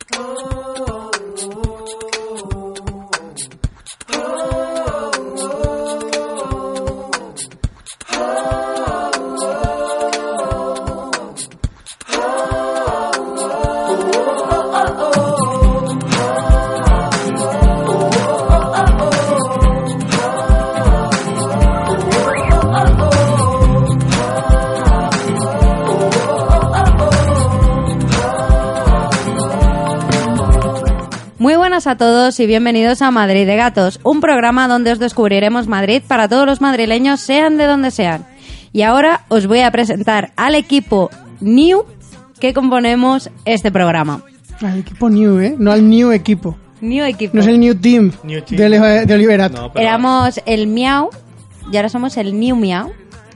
Muy buenas a todos y bienvenidos a Madrid de Gatos, un programa donde os descubriremos Madrid para todos los madrileños, sean de donde sean. Y ahora os voy a presentar al equipo New que componemos este programa. Al equipo New, ¿eh? No al New equipo. New equipo. No es el New Team, de Oliverato. No, pero Éramos el Miau y ahora somos el New Miau.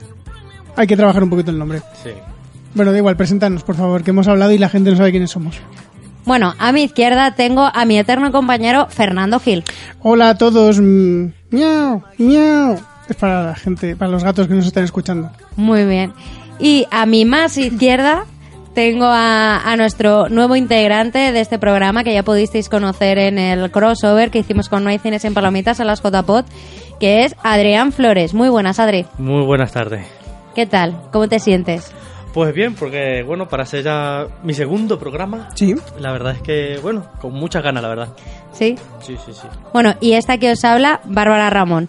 Hay que trabajar un poquito el nombre. sí. Bueno, da igual, preséntanos, por favor, que hemos hablado y la gente no sabe quiénes somos. Bueno, a mi izquierda tengo a mi eterno compañero Fernando Gil. Hola a todos. Miau, miau. Es para la gente, para los gatos que nos están escuchando. Muy bien. Y a mi más izquierda tengo a nuestro nuevo integrante de este programa que ya pudisteis conocer en el crossover que hicimos con No hay cines en Palomitas a las JPod, que es Adrián Flores. Muy buenas, Adri. Muy buenas tardes. ¿Qué tal? ¿Cómo te sientes? Pues bien, porque bueno, para ser ya mi segundo programa, Sí. la verdad es que, bueno, con muchas ganas, la verdad. ¿Sí? Sí. Bueno, y esta que os habla, Bárbara Ramón.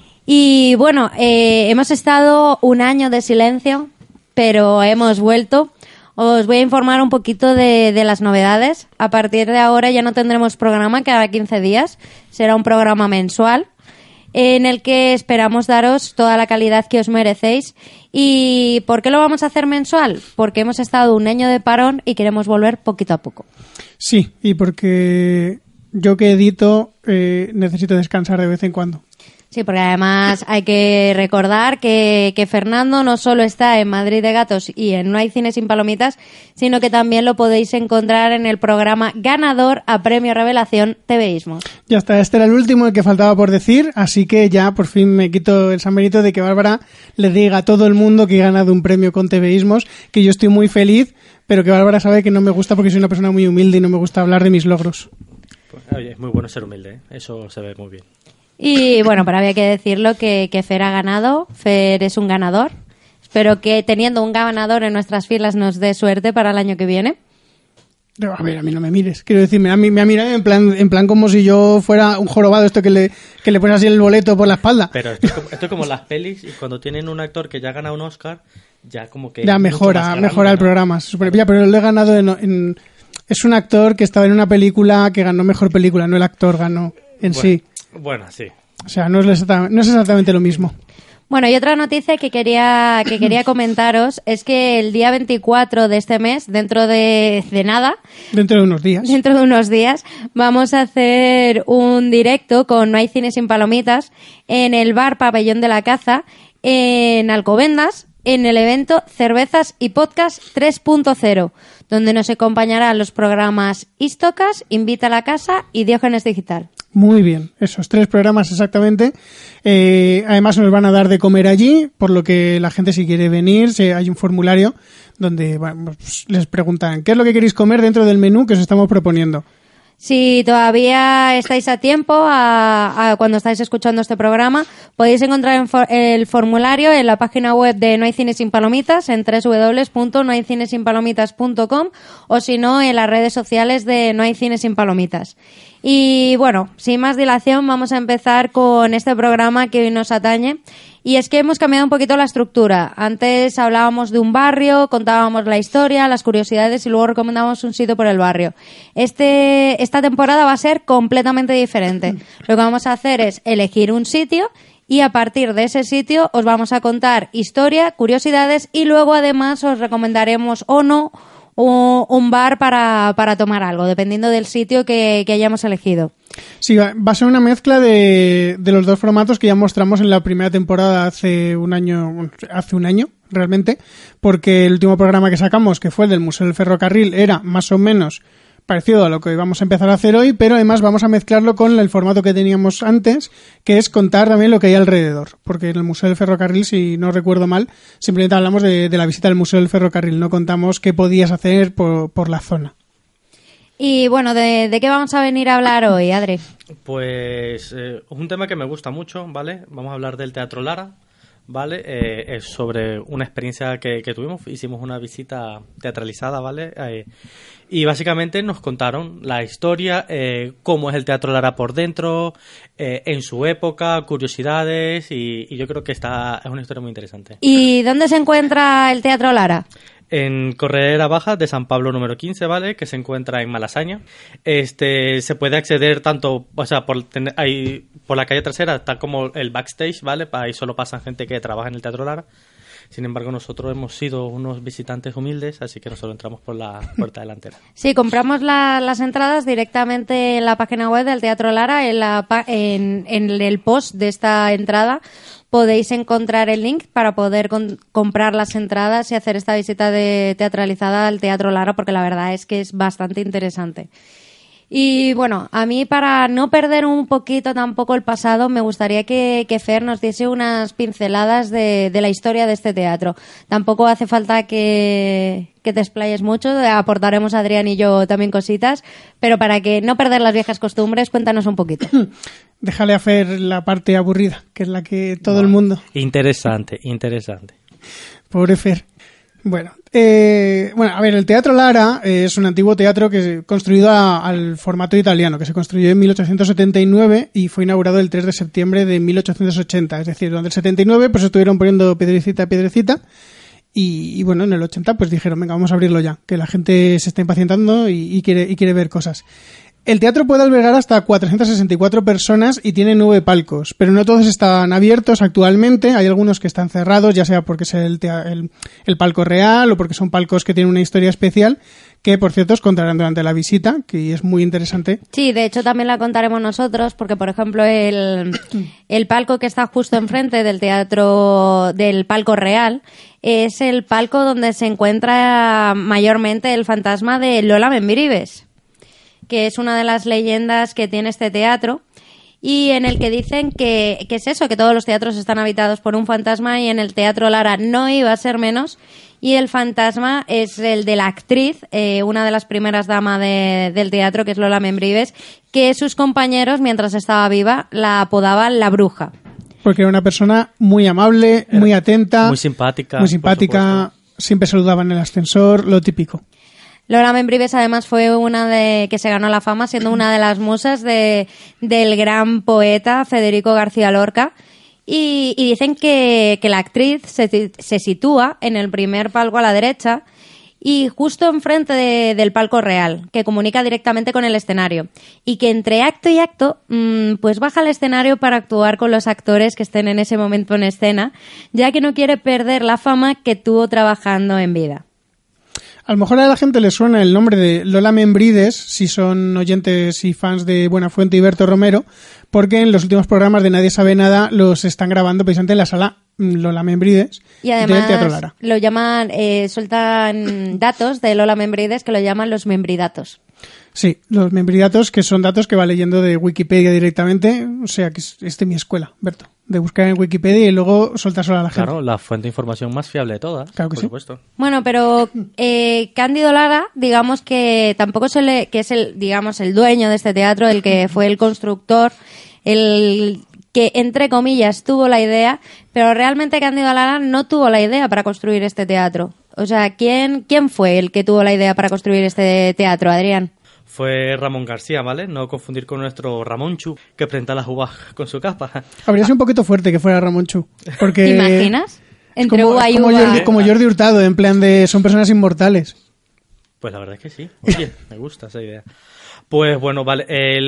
Y bueno, hemos estado un año de silencio, pero hemos vuelto. Os voy a informar un poquito de las novedades. A partir de ahora ya no tendremos programa cada 15 días. Será un programa mensual en el que esperamos daros toda la calidad que os merecéis. ¿Y por qué lo vamos a hacer mensual? Porque hemos estado un año de parón y queremos volver poquito a poco. Sí, y porque yo que edito necesito descansar de vez en cuando. Sí, porque además hay que recordar que Fernando no solo está en Madrid de Gatos y en No hay cine sin palomitas, sino que también lo podéis encontrar en el programa ganador a Premio Revelación TVismos. Ya está, este era el último, el que faltaba por decir, así que ya por fin me quito el San Benito de que Bárbara le diga a todo el mundo que he ganado un premio con TVismos, que yo estoy muy feliz, pero que Bárbara sabe que no me gusta porque soy una persona muy humilde y no me gusta hablar de mis logros. Pues, oye, es muy bueno ser humilde, ¿eh? Eso se ve muy bien. Y bueno, pero había que decirlo que Fer ha ganado. Fer es un ganador. Espero que teniendo un ganador en nuestras filas nos dé suerte para el año que viene. A ver, a mí no me mires. Quiero decir, me ha mirado en plan como si yo fuera un jorobado, esto que le pones así el boleto por la espalda. Pero esto es como las pelis, y cuando tienen un actor que ya gana un Oscar, ya como que... Ya mejora el programa. Se supone, ya, pero lo he ganado es un actor que estaba en una película que ganó mejor película, no el actor ganó en sí. Bueno, sí. O sea, no es exactamente lo mismo. Bueno, y otra noticia que quería comentaros es que el día 24 de este mes, dentro de nada... Dentro de unos días, vamos a hacer un directo con No hay cine sin palomitas en el bar Pabellón de la Caza, en Alcobendas, en el evento Cervezas y Podcast 3.0, donde nos acompañarán los programas Istocas, Invita a la Casa y Diógenes Digital. Muy bien, esos 3 programas exactamente. Además nos van a dar de comer allí, por lo que la gente si quiere venir, hay un formulario donde pues, les preguntan ¿qué es lo que queréis comer dentro del menú que os estamos proponiendo? Si todavía estáis a tiempo, cuando estáis escuchando este programa, podéis encontrar el formulario en la página web de No hay cine sin palomitas, en www.nohaycinesinpalomitas.com, o si no, en las redes sociales de No hay cine sin palomitas. Y bueno, sin más dilación, vamos a empezar con este programa que hoy nos atañe. Y es que hemos cambiado un poquito la estructura. Antes hablábamos de un barrio, contábamos la historia, las curiosidades y luego recomendábamos un sitio por el barrio. Esta temporada va a ser completamente diferente. Lo que vamos a hacer es elegir un sitio y a partir de ese sitio os vamos a contar historia, curiosidades y luego además os recomendaremos o no un bar para tomar algo, dependiendo del sitio que hayamos elegido. Sí, va a ser una mezcla de los dos formatos que ya mostramos en la primera temporada hace un año realmente, porque el último programa que sacamos, que fue el del Museo del Ferrocarril, era más o menos parecido a lo que vamos a empezar a hacer hoy, pero además vamos a mezclarlo con el formato que teníamos antes, que es contar también lo que hay alrededor, porque en el Museo del Ferrocarril, si no recuerdo mal, simplemente hablamos de la visita al Museo del Ferrocarril, no contamos qué podías hacer por la zona. Y bueno, ¿de qué vamos a venir a hablar hoy, Adri? Pues un tema que me gusta mucho, ¿vale? Vamos a hablar del Teatro Lara, ¿vale? Es sobre una experiencia que tuvimos. Hicimos una visita teatralizada, ¿vale? Y básicamente nos contaron la historia, cómo es el Teatro Lara por dentro, en su época, curiosidades, y yo creo que es una historia muy interesante. ¿Y dónde se encuentra el Teatro Lara? En Corredera Baja de San Pablo número 15, ¿vale? Que se encuentra en Malasaña. Se puede acceder tanto, o sea, por la calle trasera, está como el backstage, ¿vale? Ahí solo pasan gente que trabaja en el Teatro Lara. Sin embargo, nosotros hemos sido unos visitantes humildes, así que nosotros entramos por la puerta delantera. Sí, compramos las entradas directamente en la página web del Teatro Lara, en el post de esta entrada. Podéis encontrar el link para poder comprar las entradas y hacer esta visita teatralizada al Teatro Lara, porque la verdad es que es bastante interesante. Y bueno, a mí, para no perder un poquito tampoco el pasado, me gustaría que Fer nos diese unas pinceladas de la historia de este teatro. Tampoco hace falta que te explayes mucho, aportaremos Adrián y yo también cositas, pero para que no perder las viejas costumbres, cuéntanos un poquito. Déjale a Fer la parte aburrida, que es la que todo el mundo... Interesante. Pobre Fer. Bueno, a ver, el Teatro Lara es un antiguo teatro que construido al formato italiano, que se construyó en 1879 y fue inaugurado el 3 de septiembre de 1880. Es decir, durante el 79 pues estuvieron poniendo piedrecita a piedrecita y bueno, en el 80 pues dijeron, venga, vamos a abrirlo ya, que la gente se está impacientando y quiere ver cosas. El teatro puede albergar hasta 464 personas y tiene 9 palcos, pero no todos están abiertos actualmente. Hay algunos que están cerrados, ya sea porque es el palco real o porque son palcos que tienen una historia especial, que por cierto os contarán durante la visita, que es muy interesante. Sí, de hecho también la contaremos nosotros, porque por ejemplo el palco que está justo enfrente del palco real es el palco donde se encuentra mayormente el fantasma de Lola Membrives, que es una de las leyendas que tiene este teatro, y en el que dicen que es eso, que todos los teatros están habitados por un fantasma, y en el Teatro Lara no iba a ser menos, y el fantasma es el de la actriz, una de las primeras damas del teatro, que es Lola Membrives, que sus compañeros, mientras estaba viva, la apodaban la bruja. Porque era una persona muy amable, muy atenta, muy simpática, siempre saludaban en el ascensor, lo típico. Lola Membrives además fue una que se ganó la fama siendo una de las musas del gran poeta Federico García Lorca, y dicen que la actriz se sitúa en el primer palco a la derecha y justo enfrente del palco real, que comunica directamente con el escenario, y que entre acto y acto pues baja al escenario para actuar con los actores que estén en ese momento en escena, ya que no quiere perder la fama que tuvo trabajando en vida. A lo mejor a la gente le suena el nombre de Lola Membrives, si son oyentes y fans de Buenafuente y Berto Romero, porque en los últimos programas de Nadie Sabe Nada los están grabando precisamente en la sala Lola Membrives y además del Teatro Lara. Lo llaman, sueltan datos de Lola Membrives que lo llaman los membridatos. Sí, los membridatos, que son datos que va leyendo de Wikipedia directamente, o sea que es de mi escuela, Berto, de buscar en Wikipedia y luego soltárselo a la gente. Claro, la fuente de información más fiable de todas, claro que por supuesto. Bueno, pero Cándido Lara, digamos que tampoco que es el dueño de este teatro, el que fue el constructor, el que entre comillas tuvo la idea, pero realmente Cándido Lara no tuvo la idea para construir este teatro. O sea, ¿quién fue el que tuvo la idea para construir este teatro, Adrián? Fue Ramón García, ¿vale? No confundir con nuestro Ramonchu, que presenta las uvas con su capa. Habría sido un poquito fuerte que fuera Ramonchu, porque... ¿Te imaginas? Entre uva y uva. Como Jordi Hurtado, en plan de son personas inmortales. Pues la verdad es que sí. Oye, me gusta esa idea. Pues bueno, vale,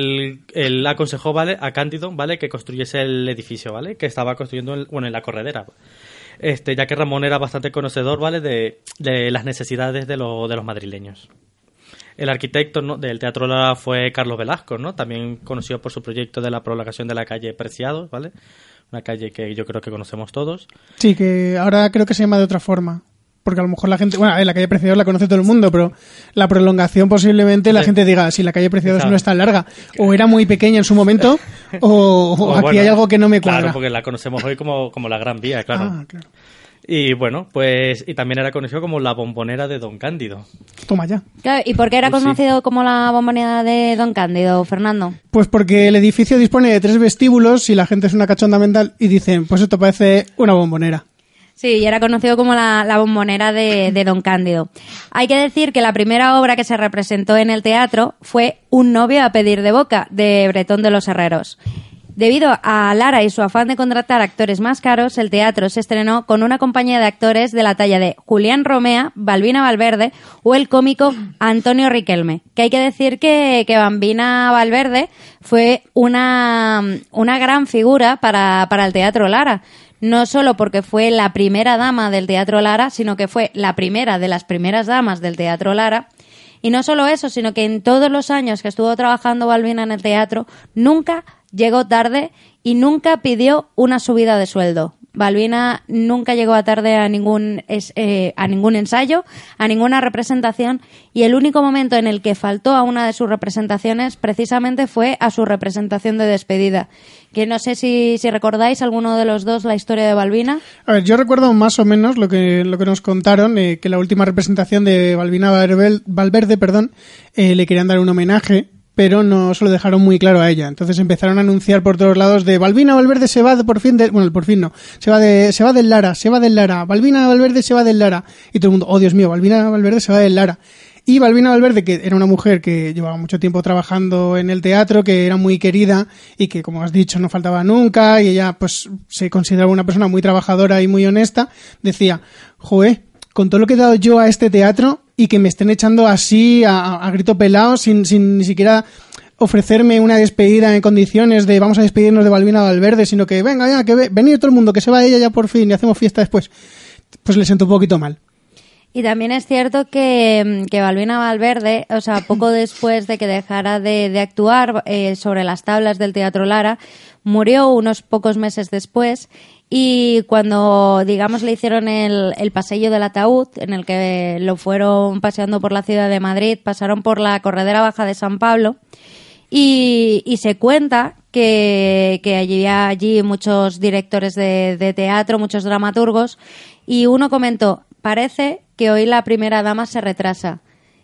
él aconsejó, ¿vale?, a Cándido, ¿vale?, que construyese el edificio, ¿vale?, que estaba construyendo en la corredera. Ya que Ramón era bastante conocedor, ¿vale?, de las necesidades de los madrileños. El arquitecto, ¿no?, del Teatro Lara fue Carlos Velasco, ¿no?, también conocido por su proyecto de la prolongación de la calle Preciados, ¿vale?, una calle que yo creo que conocemos todos. Sí, que ahora creo que se llama de otra forma. Porque a lo mejor la gente... Bueno, la calle Preciados la conoce todo el mundo, pero la prolongación posiblemente la gente diga, si la calle Preciados no es tan larga, o era muy pequeña en su momento, o aquí bueno, hay algo que no me cuadra. Claro, porque la conocemos hoy como la Gran Vía, claro. Claro. Y bueno, pues y también era conocido como la bombonera de Don Cándido. Toma ya. Claro, ¿y por qué era Pues sí. conocido como la bombonera de Don Cándido, Fernando? Pues porque el edificio dispone de 3 vestíbulos y la gente es una cachonda mental y dicen, pues esto parece una bombonera. Sí, y era conocido como la bombonera de Don Cándido. Hay que decir que la primera obra que se representó en el teatro fue Un novio a pedir de boca, de Bretón de los Herreros. Debido a Lara y su afán de contratar actores más caros, el teatro se estrenó con una compañía de actores de la talla de Julián Romea, Balbina Valverde o el cómico Antonio Riquelme. Que hay que decir que Balbina Valverde fue una gran figura para el Teatro Lara. No solo porque fue la primera dama del Teatro Lara, sino que fue la primera de las primeras damas del Teatro Lara. Y no solo eso, sino que en todos los años que estuvo trabajando Balbina en el teatro, nunca llegó tarde y nunca pidió una subida de sueldo. Balbina nunca llegó tarde a ningún ensayo, a ninguna representación, y el único momento en el que faltó a una de sus representaciones precisamente fue a su representación de despedida. Que no sé si recordáis alguno de los dos la historia de Balbina. A ver, yo recuerdo más o menos lo que nos contaron, que la última representación de Balbina Valverde, le querían dar un homenaje, pero no se lo dejaron muy claro a ella. Entonces empezaron a anunciar por todos lados de Balbina Valverde se va por fin no, se va del Lara, Balbina Valverde se va del Lara. Y todo el mundo, oh Dios mío, Balbina Valverde se va del Lara. Y Balbina Valverde, que era una mujer que llevaba mucho tiempo trabajando en el teatro, que era muy querida y que, como has dicho, no faltaba nunca, y ella pues se consideraba una persona muy trabajadora y muy honesta, decía, joe, con todo lo que he dado yo a este teatro y que me estén echando así a grito pelado sin ni siquiera ofrecerme una despedida en condiciones de vamos a despedirnos de Balbina Valverde, sino que venga ya, que venid todo el mundo, que se va ella ya por fin y hacemos fiesta después. Pues le siento un poquito mal. Y también es cierto que Balbina Valverde, o sea, poco después de que dejara de actuar sobre las tablas del Teatro Lara, murió unos pocos meses después. Y cuando, digamos, le hicieron el pasillo del ataúd, en el que lo fueron paseando por la ciudad de Madrid, pasaron por la Corredera Baja de San Pablo, y se cuenta que había allí muchos directores de teatro, muchos dramaturgos, y uno comentó, parece que hoy la primera dama se retrasa.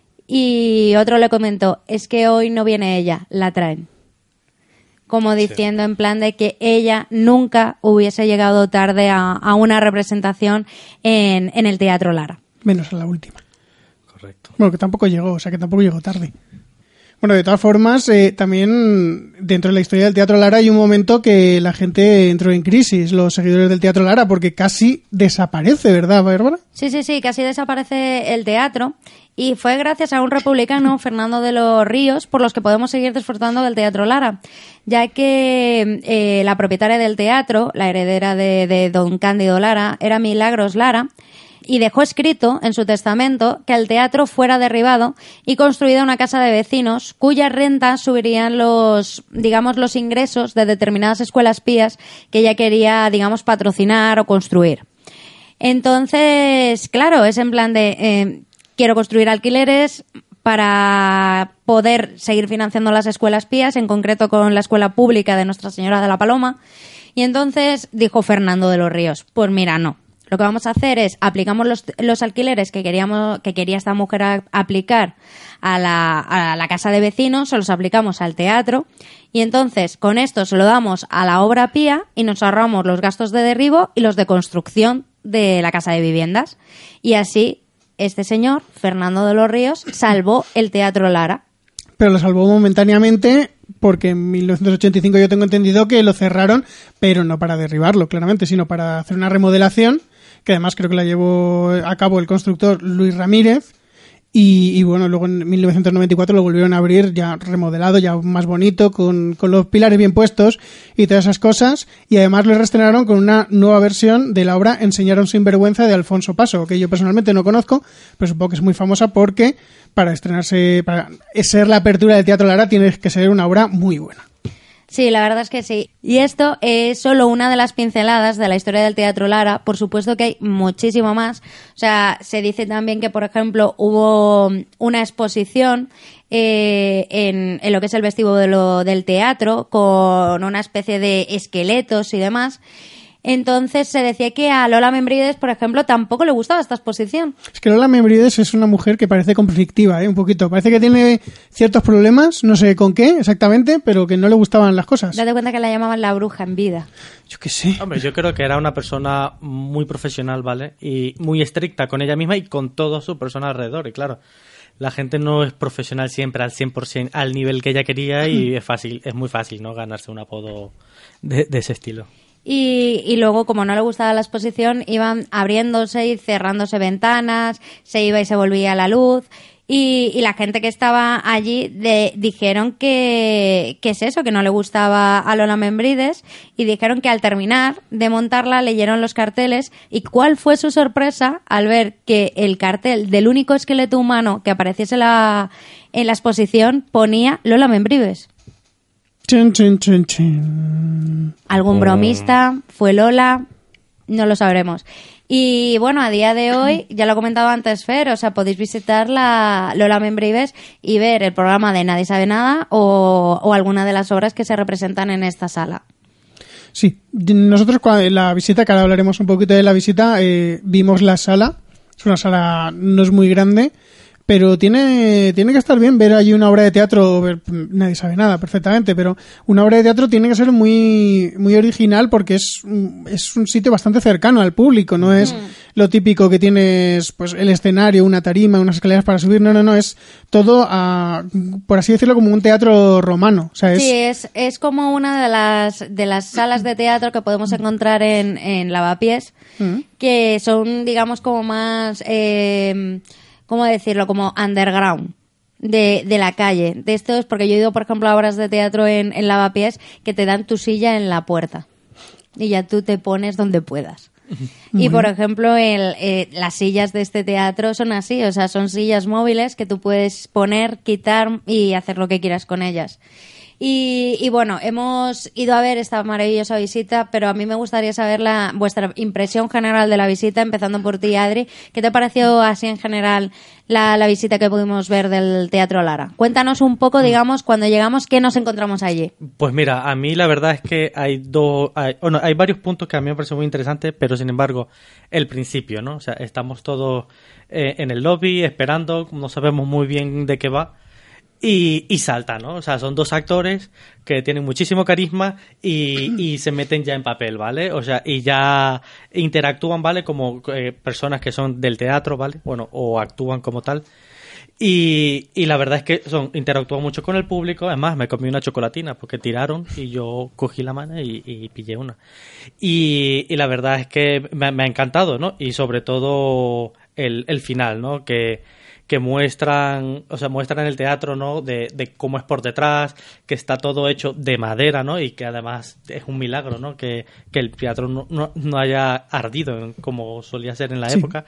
Y otro le comentó, es que hoy no viene ella, la traen. Como diciendo en plan de que ella nunca hubiese llegado tarde a una representación en el Teatro Lara. Menos a la última. Correcto. Bueno, que tampoco llegó, o sea que tampoco llegó tarde. Bueno, de todas formas, también dentro de la historia del Teatro Lara hay un momento que la gente entró en crisis, los seguidores del Teatro Lara, porque casi desaparece, ¿verdad, Bárbara? Sí, casi desaparece el teatro. Y fue gracias a un republicano, Fernando de los Ríos, por los que podemos seguir disfrutando del Teatro Lara, ya que la propietaria del teatro, la heredera de Don Cándido Lara, era Milagros Lara, y dejó escrito en su testamento que el teatro fuera derribado y construida una casa de vecinos cuyas rentas subirían los ingresos de determinadas escuelas pías que ella quería, digamos, patrocinar o construir. Entonces, claro, es en plan de quiero construir alquileres para poder seguir financiando las escuelas pías, en concreto con la escuela pública de Nuestra Señora de la Paloma. Y entonces dijo Fernando de los Ríos, pues mira, no. Lo que vamos a hacer es aplicamos los alquileres que quería esta mujer aplicar a la casa de vecinos, se los aplicamos al teatro y entonces con esto se lo damos a la obra pía y nos ahorramos los gastos de derribo y los de construcción de la casa de viviendas. Y así este señor, Fernando de los Ríos, salvó el Teatro Lara. Pero lo salvó momentáneamente porque en 1985 yo tengo entendido que lo cerraron, pero no para derribarlo, claramente, sino para hacer una remodelación que además creo que la llevó a cabo el constructor Luis Ramírez y bueno, luego en 1994 lo volvieron a abrir ya remodelado, ya más bonito, con los pilares bien puestos y todas esas cosas, y además lo reestrenaron con una nueva versión de la obra Enseñaron sin vergüenza de Alfonso Paso, que yo personalmente no conozco, pero supongo que es muy famosa porque para estrenarse, para ser la apertura del Teatro Lara tiene que ser una obra muy buena. Sí, la verdad es que sí. Y esto es solo una de las pinceladas de la historia del Teatro Lara. Por supuesto que hay muchísimo más. O sea, se dice también que, por ejemplo, hubo una exposición en lo que es el vestíbulo del teatro con una especie de esqueletos y demás. Entonces se decía que a Lola Membrives, por ejemplo, tampoco le gustaba esta exposición. Es que Lola Membrives es una mujer que parece conflictiva, un poquito. Parece que tiene ciertos problemas, no sé con qué exactamente, pero que no le gustaban las cosas. Date cuenta que la llamaban la bruja en vida. Yo qué sé. Hombre, yo creo que era una persona muy profesional, ¿vale? Y muy estricta con ella misma y con todo su persona alrededor. Y claro, la gente no es profesional siempre al 100% al nivel que ella quería y es muy fácil, ¿no? Ganarse un apodo de ese estilo. Y luego, como no le gustaba la exposición, iban abriéndose y cerrándose ventanas, se iba y se volvía la luz. Y la gente que estaba allí dijeron que es eso, que no le gustaba a Lola Membrives, y dijeron que al terminar de montarla leyeron los carteles, y cuál fue su sorpresa al ver que el cartel del único esqueleto humano que apareciese en la exposición ponía Lola Membrives. Chin, chin, chin, chin. Algún bromista, fue Lola, no lo sabremos. Y bueno, a día de hoy, ya lo ha comentado antes Fer, o sea, podéis visitar la Lola Membrives y ver el programa de Nadie sabe nada o alguna de las obras que se representan en esta sala. Sí, nosotros en la visita, que ahora hablaremos un poquito de la visita, vimos la sala. Es una sala, no es muy grande, pero tiene que estar bien ver allí una obra de teatro. Nadie sabe nada perfectamente, pero una obra de teatro tiene que ser muy, muy original porque es un sitio bastante cercano al público, no es lo típico que tienes pues el escenario, una tarima, unas escaleras para subir, no, es todo, por así decirlo, como un teatro romano. O sea, sí, es como una de las salas de teatro que podemos encontrar en Lavapiés, que son, digamos, como más... ¿cómo decirlo? Como underground de la calle. De estos, porque yo he ido, por ejemplo, a obras de teatro en Lavapiés que te dan tu silla en la puerta y ya tú te pones donde puedas. Y, por ejemplo, las sillas de este teatro son así, o sea, son sillas móviles que tú puedes poner, quitar y hacer lo que quieras con ellas. Y bueno, hemos ido a ver esta maravillosa visita, pero a mí me gustaría saber vuestra impresión general de la visita, empezando por ti, Adri. ¿Qué te pareció así en general la visita que pudimos ver del Teatro Lara? Cuéntanos un poco, digamos, cuando llegamos, ¿qué nos encontramos allí? Pues mira, a mí la verdad es que hay varios puntos que a mí me parecen muy interesantes, pero sin embargo, el principio, ¿no? O sea, estamos todos en el lobby esperando, no sabemos muy bien de qué va. Y salta, ¿no? O sea, son dos actores que tienen muchísimo carisma y se meten ya en papel, ¿vale? O sea, y ya interactúan, ¿vale? Como personas que son del teatro, ¿vale? Bueno, o actúan como tal. Y la verdad es que interactúan mucho con el público. Además, me comí una chocolatina porque tiraron y yo cogí la mano y pillé una. Y la verdad es que me ha encantado, ¿no? Y sobre todo el final, ¿no? Que muestran en el teatro, ¿no? De cómo es por detrás, que está todo hecho de madera, ¿no? Y que además es un milagro, ¿no? Que el teatro no haya ardido como solía ser en la época.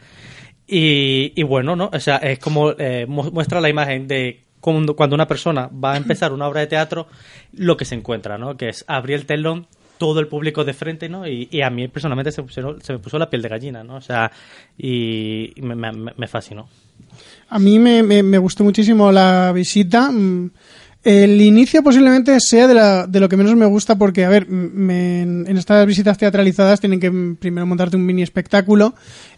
Y bueno, ¿no? O sea, es como muestra la imagen de cuando una persona va a empezar una obra de teatro, lo que se encuentra, ¿no? Que es abrir el telón, todo el público de frente, ¿no? Y a mí personalmente se me puso la piel de gallina, ¿no? O sea, y me fascinó. A mí me gustó muchísimo la visita. El inicio posiblemente sea de lo que menos me gusta porque, a ver, en estas visitas teatralizadas tienen que primero montarte un mini espectáculo,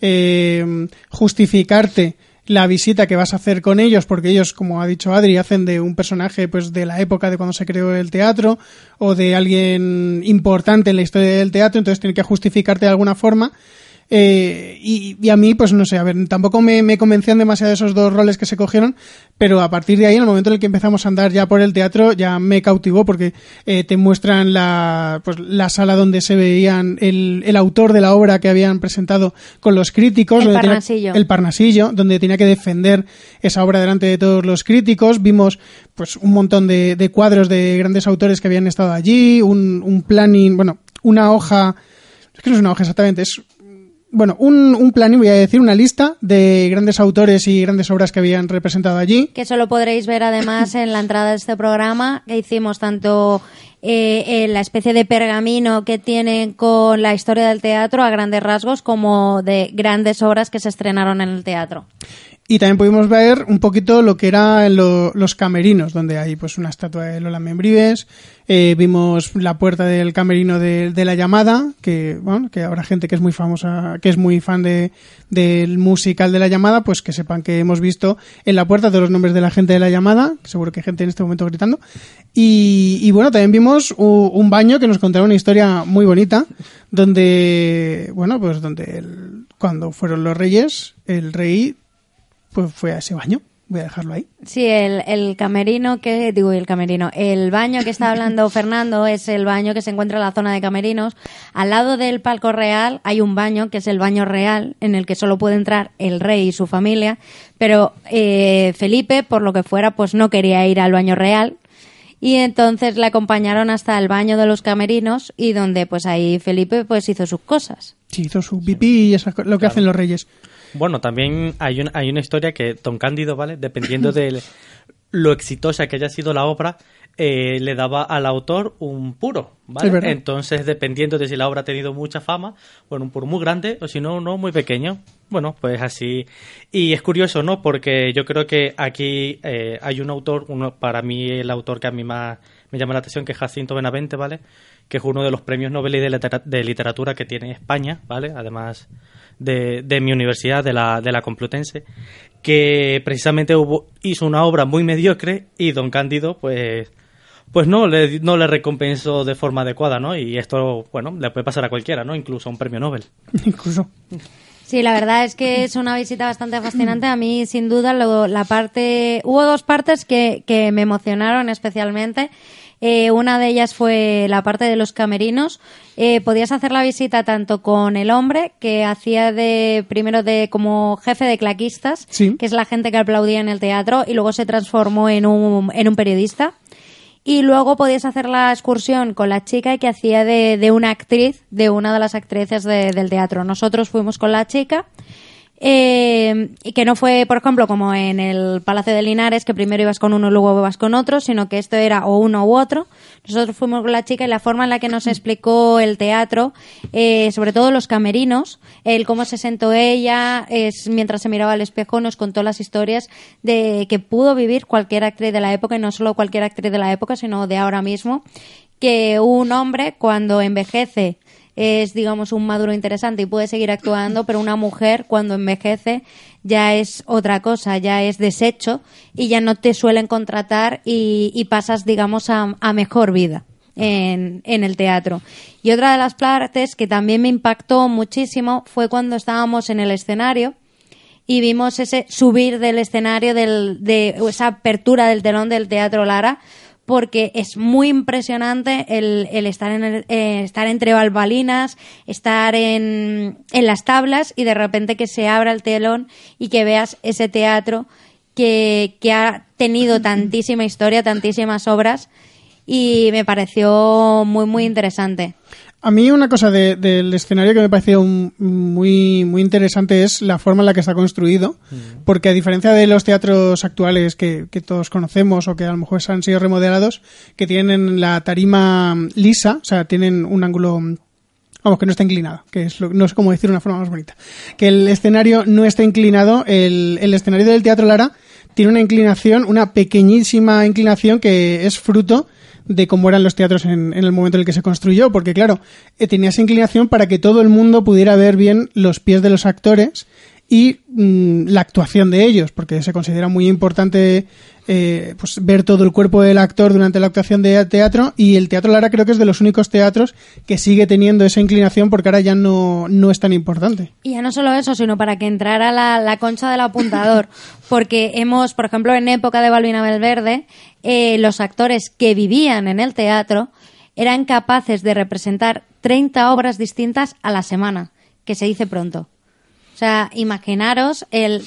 justificarte la visita que vas a hacer con ellos, porque ellos, como ha dicho Adri, hacen de un personaje pues de la época de cuando se creó el teatro o de alguien importante en la historia del teatro, entonces tienen que justificarte de alguna forma. Y a mí, pues no sé, a ver, tampoco me convencían demasiado esos dos roles que se cogieron, pero a partir de ahí, en el momento en el que empezamos a andar ya por el teatro, ya me cautivó porque te muestran la sala donde se veían el autor de la obra que habían presentado con los críticos, el Parnasillo, donde tenía que defender esa obra delante de todos los críticos. Vimos pues un montón de cuadros de grandes autores que habían estado allí, un planning, bueno, una hoja, es que no es una hoja exactamente, es un planning, voy a decir, una lista de grandes autores y grandes obras que habían representado allí. Que eso lo podréis ver además en la entrada de este programa, que hicimos tanto la especie de pergamino que tiene con la historia del teatro a grandes rasgos como de grandes obras que se estrenaron en el teatro. Y también pudimos ver un poquito lo que eran los camerinos, donde hay pues una estatua de Lola Membrives. Vimos la puerta del camerino de La Llamada, que bueno, que habrá gente que es muy famosa, que es muy fan del musical de La Llamada, pues que sepan que hemos visto en la puerta todos los nombres de la gente de La Llamada, que seguro que hay gente en este momento gritando. Y bueno, también vimos un baño que nos contaba una historia muy bonita, donde, bueno, pues donde cuando fueron los reyes, el rey pues fue a ese baño. Voy a dejarlo ahí. Sí, el camerino el baño que está hablando Fernando es el baño que se encuentra en la zona de camerinos. Al lado del palco real hay un baño que es el baño real, en el que solo puede entrar el rey y su familia, pero Felipe, por lo que fuera, pues no quería ir al baño real. Y entonces le acompañaron hasta el baño de los camerinos y donde pues ahí Felipe pues hizo sus cosas. Sí, hizo su pipí y lo que hacen los reyes. Bueno, también hay una historia que Don Cándido, ¿vale? Dependiendo de lo exitosa que haya sido la obra, le daba al autor un puro, ¿vale? Entonces, dependiendo de si la obra ha tenido mucha fama, bueno, un puro muy grande o si no, uno muy pequeño. Bueno, pues así. Y es curioso, ¿no? Porque yo creo que aquí hay un autor, para mí el autor que a mí más me llama la atención, que es Jacinto Benavente, ¿vale? Que es uno de los premios Nobel de literatura que tiene España, ¿vale? Además de mi universidad, de la Complutense, que precisamente hizo una obra muy mediocre y Don Cándido, pues no le recompensó de forma adecuada, ¿no? Y esto, bueno, le puede pasar a cualquiera, ¿no? Incluso a un premio Nobel. Incluso. Sí, la verdad es que es una visita bastante fascinante. A mí, sin duda, hubo dos partes que me emocionaron especialmente. Una de ellas fue la parte de los camerinos. Podías hacer la visita tanto con el hombre, que hacía primero como jefe de claquistas, sí, que es la gente que aplaudía en el teatro, y luego se transformó en un periodista. Y luego podías hacer la excursión con la chica que hacía de una actriz, de una de las actrices del teatro. Nosotros fuimos con la chica, y que no fue, por ejemplo, como en el Palacio de Linares, que primero ibas con uno y luego ibas con otro, sino que esto era o uno u otro. Nosotros fuimos con la chica y la forma en la que nos explicó el teatro, sobre todo los camerinos, el cómo se sentó ella, mientras se miraba al espejo, nos contó las historias de que pudo vivir cualquier actriz de la época, y no solo cualquier actriz de la época, sino de ahora mismo, que un hombre cuando envejece es, digamos, un maduro interesante y puede seguir actuando, pero una mujer cuando envejece ya es otra cosa, ya es desecho y ya no te suelen contratar y pasas, digamos, a mejor vida en el teatro. Y otra de las partes que también me impactó muchísimo fue cuando estábamos en el escenario y vimos ese subir del escenario, de esa apertura del telón del Teatro Lara, porque es muy impresionante el estar estar entre bambalinas, estar en las tablas y de repente que se abra el telón y que veas ese teatro que ha tenido tantísima historia, tantísimas obras, y me pareció muy, muy interesante. A mí una cosa del escenario que me pareció muy, muy interesante es la forma en la que está construido, porque a diferencia de los teatros actuales que todos conocemos o que a lo mejor han sido remodelados, que tienen la tarima lisa, o sea, tienen un ángulo, vamos, que no está inclinado, no sé cómo decir de una forma más bonita, que el escenario no está inclinado. El escenario del Teatro Lara tiene una inclinación, una pequeñísima inclinación que es fruto de cómo eran los teatros en el momento en el que se construyó, porque claro, tenía esa inclinación para que todo el mundo pudiera ver bien los pies de los actores y la actuación de ellos, porque se considera muy importante pues ver todo el cuerpo del actor durante la actuación de teatro, y el Teatro Lara creo que es de los únicos teatros que sigue teniendo esa inclinación, porque ahora ya no es tan importante. Y ya no solo eso, sino para que entrara la concha del apuntador, porque por ejemplo, en época de Balbina Belverde, los actores que vivían en el teatro eran capaces de representar 30 obras distintas a la semana, que se dice pronto. O sea, imaginaros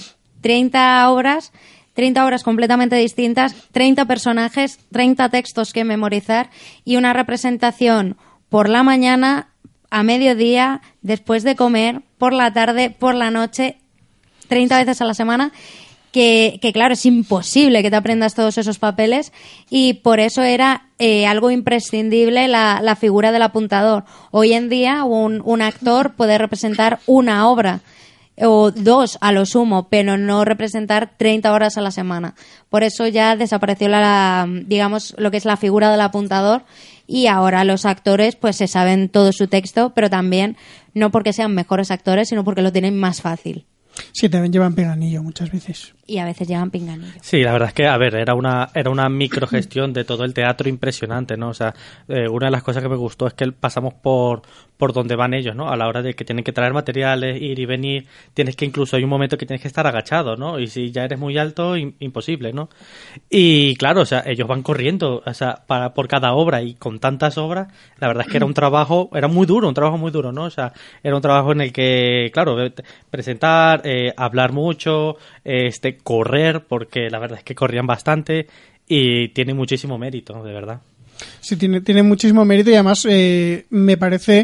30 obras completamente distintas, 30 personajes, 30 textos que memorizar y una representación por la mañana, a mediodía, después de comer, por la tarde, por la noche, 30 veces a la semana, que claro, es imposible que te aprendas todos esos papeles, y por eso era algo imprescindible la figura del apuntador. Hoy en día un actor puede representar una obra. o 2 a lo sumo, pero no representar 30 horas a la semana. Por eso ya desapareció digamos, lo que es la figura del apuntador, y ahora los actores pues se saben todo su texto, pero también no porque sean mejores actores, sino porque lo tienen más fácil. Sí, también llevan pinganillo muchas veces. Y a veces llevan pinganillo. Sí, la verdad es que, a ver, era una microgestión de todo el teatro impresionante, ¿no? O sea, una de las cosas que me gustó es que pasamos por donde van ellos, ¿no? A la hora de que tienen que traer materiales, ir y venir, tienes que incluso hay un momento que tienes que estar agachado, ¿no? Y si ya eres muy alto, imposible, ¿no? Y claro, o sea, ellos van corriendo, o sea, por cada obra, y con tantas obras, la verdad es que era un trabajo muy duro, ¿no? O sea, era un trabajo en el que, claro, presentar, hablar mucho, correr, porque la verdad es que corrían bastante y tiene muchísimo mérito, de verdad. Sí, tiene muchísimo mérito, y además me parece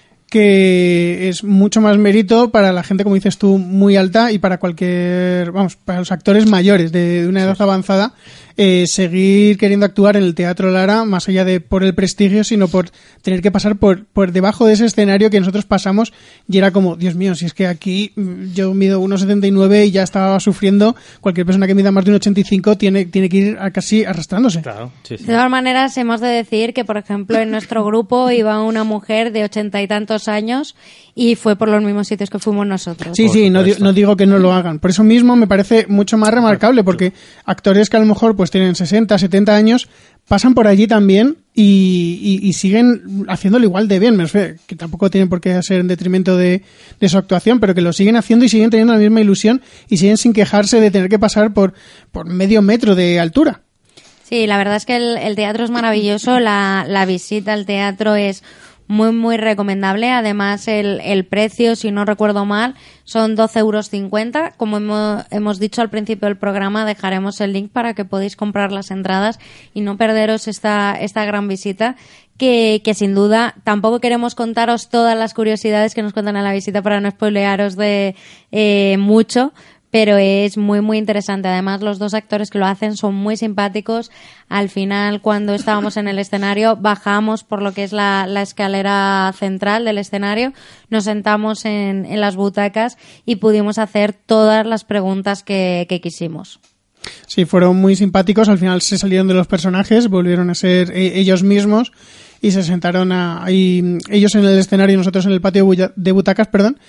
que es mucho más mérito para la gente, como dices tú, muy alta, y para para los actores mayores de una edad avanzada, seguir queriendo actuar en el Teatro Lara, más allá de por el prestigio, sino por tener que pasar por debajo de ese escenario que nosotros pasamos, y era como, Dios mío, si es que aquí yo mido 1,79 y ya estaba sufriendo, cualquier persona que mida más de 1,85 tiene que ir casi arrastrándose. Claro, sí. De todas maneras, hemos de decir que, por ejemplo, en nuestro grupo iba una mujer de 80 y tantos años, y fue por los mismos sitios que fuimos nosotros. Sí, no digo que no lo hagan. Por eso mismo me parece mucho más remarcable, porque actores que a lo mejor pues tienen 60, 70 años, pasan por allí también y siguen haciéndolo igual de bien. Que tampoco tienen por qué ser en detrimento de su actuación, pero que lo siguen haciendo y siguen teniendo la misma ilusión y siguen sin quejarse de tener que pasar por medio metro de altura. Sí, la verdad es que el teatro es maravilloso, la visita al teatro es muy, muy recomendable. Además, el precio, si no recuerdo mal, son 12,50 €. Como hemos dicho al principio del programa, dejaremos el link para que podáis comprar las entradas y no perderos esta gran visita, que sin duda tampoco queremos contaros todas las curiosidades que nos cuentan en la visita para no spoilearos de mucho, pero es muy, muy interesante. Además, los dos actores que lo hacen son muy simpáticos. Al final, cuando estábamos en el escenario, bajamos por lo que es la escalera central del escenario, nos sentamos en las butacas y pudimos hacer todas las preguntas que quisimos. Sí, fueron muy simpáticos. Al final se salieron de los personajes, volvieron a ser ellos mismos, y se sentaron ahí, ellos en el escenario y nosotros en el patio de butacas,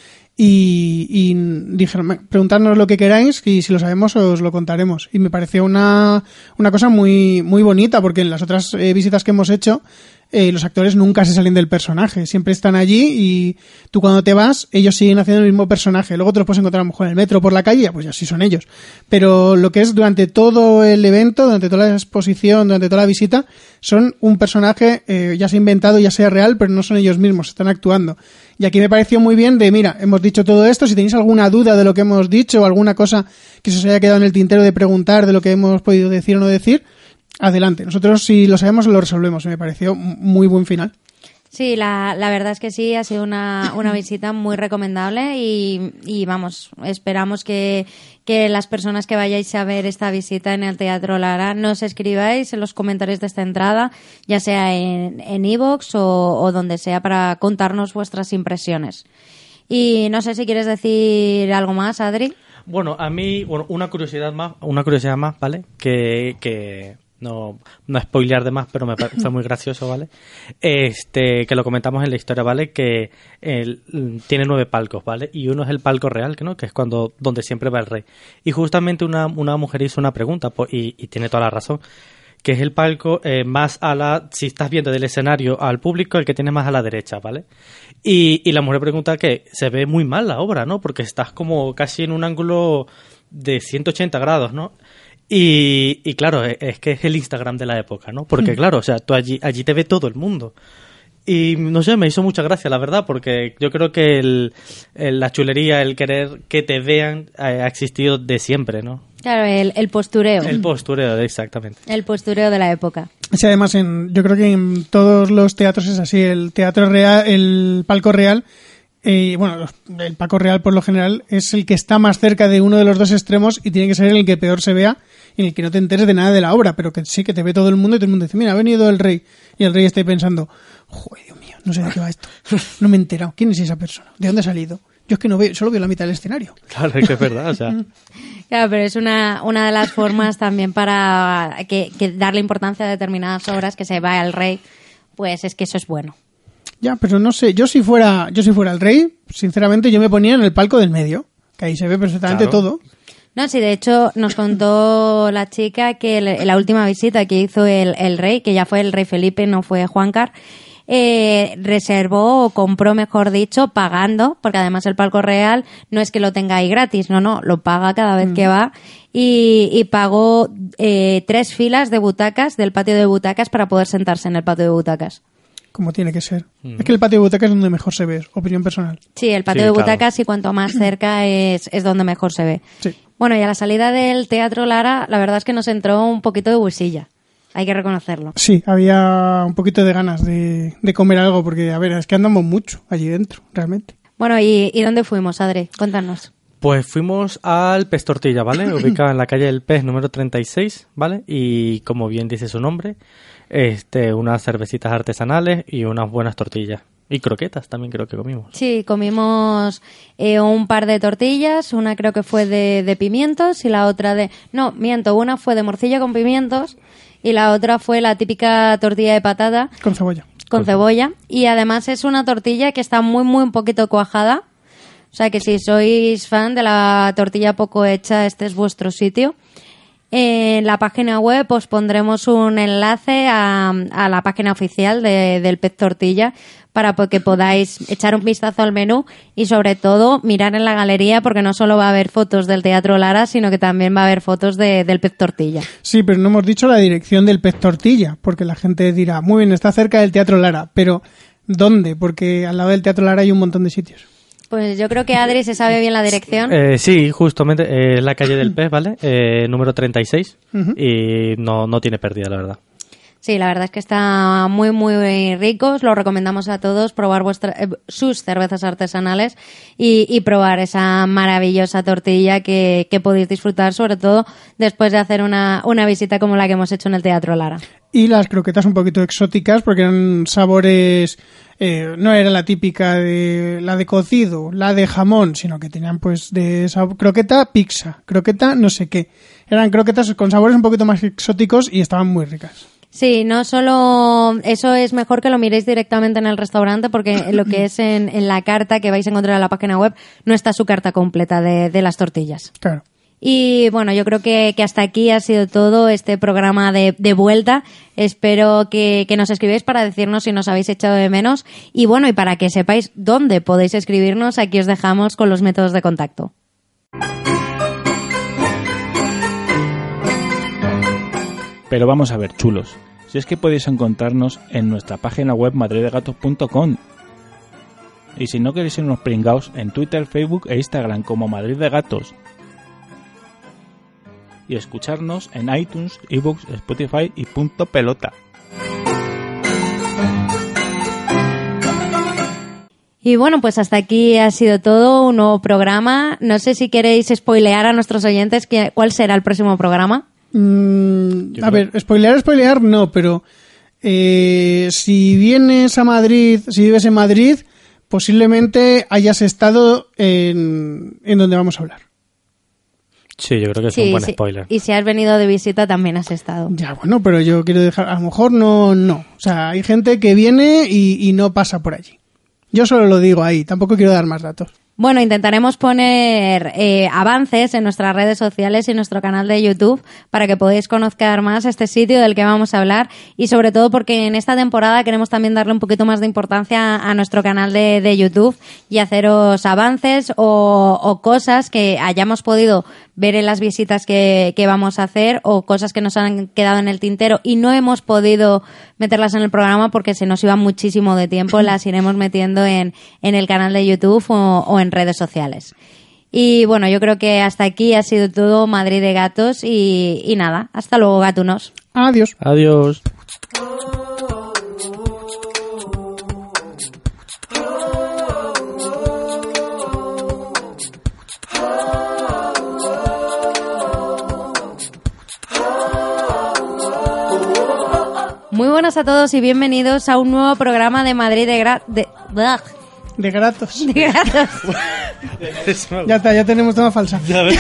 y dijeron, preguntadnos lo que queráis y si lo sabemos os lo contaremos. Y me pareció una cosa muy, muy bonita, porque en las otras visitas que hemos hecho, los actores nunca se salen del personaje, siempre están allí, y tú cuando te vas, ellos siguen haciendo el mismo personaje. Luego te los puedes encontrar a lo mejor en el metro o por la calle, pues así son ellos. Pero lo que es durante todo el evento, durante toda la exposición, durante toda la visita, son un personaje ya sea inventado, ya sea real, pero no son ellos mismos, están actuando. Y aquí me pareció muy bien mira, hemos dicho todo esto, si tenéis alguna duda de lo que hemos dicho o alguna cosa que se os haya quedado en el tintero de preguntar de lo que hemos podido decir o no decir, adelante. Nosotros, si lo sabemos, lo resolvemos. Me pareció muy buen final. Sí, la verdad es que sí, ha sido una visita muy recomendable, y vamos, esperamos que las personas que vayáis a ver esta visita en el Teatro Lara nos escribáis en los comentarios de esta entrada, ya sea en iVoox o donde sea, para contarnos vuestras impresiones. Y no sé si quieres decir algo más, Adri. Bueno, a mí, una curiosidad más, ¿vale? Que no spoilear de más, pero me parece muy gracioso, ¿vale? Que lo comentamos en la historia, ¿vale? Que tiene 9 palcos, ¿vale? Y uno es el palco real, ¿no? Que es donde siempre va el rey. Y justamente una mujer hizo una pregunta, y tiene toda la razón, que es el palco más si estás viendo del escenario al público, el que tiene más a la derecha, ¿vale? Y la mujer pregunta que se ve muy mal la obra, ¿no? Porque estás como casi en un ángulo de 180 grados, ¿no? Y claro, es que es el Instagram de la época, ¿no? Porque claro, o sea, tú allí te ve todo el mundo. Y no sé, me hizo mucha gracia, la verdad, porque yo creo que la chulería, el querer que te vean ha existido de siempre, ¿no? Claro, el postureo. El postureo, exactamente. El postureo de la época. Sí, además, yo creo que en todos los teatros es así. El teatro real, el palco real, el palco real por lo general es el que está más cerca de uno de los dos extremos, y tiene que ser el que peor se vea, y en el que no te enteres de nada de la obra, pero que sí que te ve todo el mundo, y todo el mundo dice, mira, ha venido el rey, y el rey está pensando, joder, Dios mío, no sé de qué va esto, no me he enterado, ¿quién es esa persona? ¿De dónde ha salido? Yo es que no veo, solo veo la mitad del escenario. Claro, es que es verdad, o sea... Claro, pero es una de las formas también para que darle importancia a determinadas obras, que se vaya al rey, pues es que eso es bueno. Ya, pero no sé, yo si fuera el rey, sinceramente yo me ponía en el palco del medio, que ahí se ve perfectamente todo. No, sí, de hecho nos contó la chica que la última visita que hizo el rey, que ya fue el rey Felipe, no fue Juancar, reservó o compró, mejor dicho, pagando, porque además el palco real no es que lo tenga ahí gratis, no, lo paga cada vez que va, y pagó 3 filas de butacas del patio de butacas para poder sentarse en el patio de butacas. Como tiene que ser. Es que el patio de butacas es donde mejor se ve, opinión personal. Sí, el patio de butacas, y cuanto más cerca es donde mejor se ve. Sí. Bueno, y a la salida del Teatro Lara, la verdad es que nos entró un poquito de bursilla. Hay que reconocerlo. Sí, había un poquito de ganas de comer algo, porque, a ver, es que andamos mucho allí dentro, realmente. Bueno, ¿y dónde fuimos, Adri? Cuéntanos. Pues fuimos al Pez Tortilla, ¿vale? Ubicado en la calle del Pez número 36, ¿vale? Y como bien dice su nombre, unas cervecitas artesanales y unas buenas tortillas. Y croquetas también creo que comimos. Sí, comimos un par de tortillas, una creo que fue de pimientos y la otra una fue de morcilla con pimientos y la otra fue la típica tortilla de patata. Con cebolla. Con cebolla. Y además es una tortilla que está muy, muy un poquito cuajada. O sea que si sois fan de la tortilla poco hecha, este es vuestro sitio. En la página web os pondremos un enlace a la página oficial del Pez Tortilla para que podáis echar un vistazo al menú y sobre todo mirar en la galería, porque no solo va a haber fotos del Teatro Lara, sino que también va a haber fotos del Pez Tortilla. Sí, pero no hemos dicho la dirección del Pez Tortilla, porque la gente dirá, muy bien, está cerca del Teatro Lara, pero ¿dónde? Porque al lado del Teatro Lara hay un montón de sitios. Pues yo creo que Adri se sabe bien la dirección. Sí, justamente, es la calle del Pez, ¿vale? Número 36, y no tiene pérdida, la verdad. Sí, la verdad es que está muy, muy ricos. Lo recomendamos a todos probar sus cervezas artesanales y probar esa maravillosa tortilla que podéis disfrutar, sobre todo después de hacer una visita como la que hemos hecho en el Teatro Lara. Y las croquetas un poquito exóticas porque eran sabores... no era la típica de la de cocido, la de jamón, sino que tenían pues de croqueta pizza, croqueta no sé qué. Eran croquetas con sabores un poquito más exóticos y estaban muy ricas. Sí, no solo eso, es mejor que lo miréis directamente en el restaurante porque lo que es en la carta que vais a encontrar en la página web no está su carta completa de las tortillas. Claro. Y bueno, yo creo que hasta aquí ha sido todo este programa de vuelta. Espero que nos escribáis para decirnos si nos habéis echado de menos. Y bueno, y para que sepáis dónde podéis escribirnos, aquí os dejamos con los métodos de contacto. Pero vamos a ver, chulos, si es que podéis encontrarnos en nuestra página web madriddegatos.com. Y si no queréis ser unos pringaos, en Twitter, Facebook e Instagram como Madrid de Gatos. Y escucharnos en iTunes, iVoox, Spotify y Punto Pelota. Y bueno, pues hasta aquí ha sido todo, un nuevo programa. No sé si queréis spoilear a nuestros oyentes cuál será el próximo programa. A ver, spoilear no, pero si vienes a Madrid, si vives en Madrid, posiblemente hayas estado en donde vamos a hablar. Sí, yo creo que es un buen spoiler. Y si has venido de visita también has estado. Ya, bueno, pero yo quiero dejar, a lo mejor no. O sea, hay gente que viene y no pasa por allí. Yo solo lo digo ahí, tampoco quiero dar más datos. Bueno, intentaremos poner avances en nuestras redes sociales y en nuestro canal de YouTube para que podáis conocer más este sitio del que vamos a hablar y sobre todo porque en esta temporada queremos también darle un poquito más de importancia a nuestro canal de YouTube y haceros avances o cosas que hayamos podido ver en las visitas que vamos a hacer o cosas que nos han quedado en el tintero y no hemos podido meterlas en el programa porque se nos iba muchísimo de tiempo, las iremos metiendo en el canal de YouTube o en redes sociales. Y bueno, yo creo que hasta aquí ha sido todo Madrid de Gatos y nada, hasta luego gatunos. Adiós. Adiós. Muy buenas a todos y bienvenidos a un nuevo programa de Madrid de De gratos. De gatos. Eso me Ya está, ya tenemos toma falsa. Ya ves.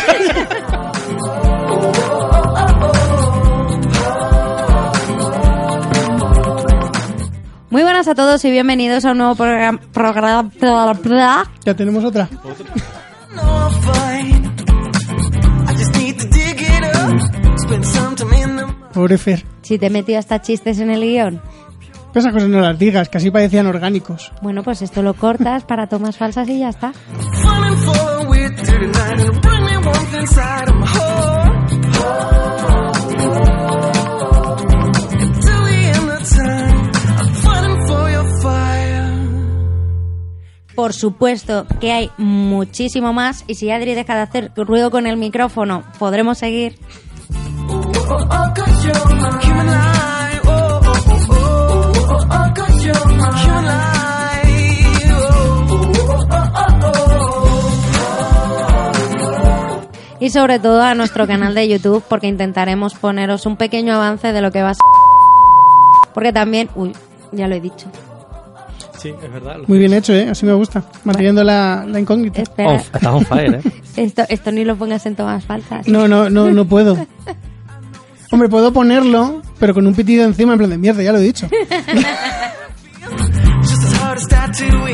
Muy buenas a todos y bienvenidos a un nuevo programa. Ya tenemos otra. Pobre Fer. Si te he metido hasta chistes en el guión. Esas cosas no las digas, que así parecían orgánicos. Bueno, pues esto lo cortas para tomas falsas y ya está. Por supuesto que hay muchísimo más y si Adri deja de hacer ruido con el micrófono, podremos seguir. Y sobre todo a nuestro canal de YouTube, porque intentaremos poneros un pequeño avance de lo que va a ser. Porque también... Uy, ya lo he dicho. Sí, es verdad. Muy bien hecho, ¿eh? Así me gusta. Manteniendo la incógnita. Espera, Estás on fire, esto ni lo pongas en tomas falsas. No puedo. Hombre, puedo ponerlo, pero con un pitido encima en plan de mierda, ya lo he dicho.